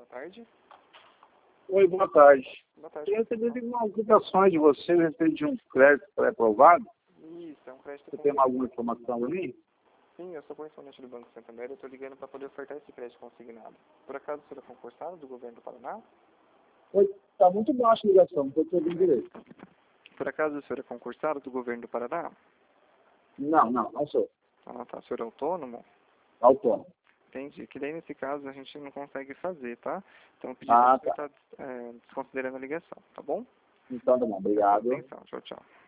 tarde. Oi, boa tarde. Boa tarde. Eu recebi algumas ligações de você a respeito de um crédito pré-aprovado. Isso, é um crédito. Você tem alguma informação ali? Sim, eu sou correspondente do Banco Santander e eu estou ligando para poder ofertar esse crédito consignado. Por acaso o senhor é concursado do governo do Paraná? Oi, está muito baixa a ligação, não estou te ouvindo direito. Por acaso o senhor é concursado do governo do Paraná? Não sou. Ah, tá. O senhor é autônomo? Autônomo. Entendi. Que daí, nesse caso, a gente não consegue fazer, tá? Então, eu pedi para você estar desconsiderando a ligação, tá bom? Então, tá bom, obrigado. Atenção. Tchau, tchau.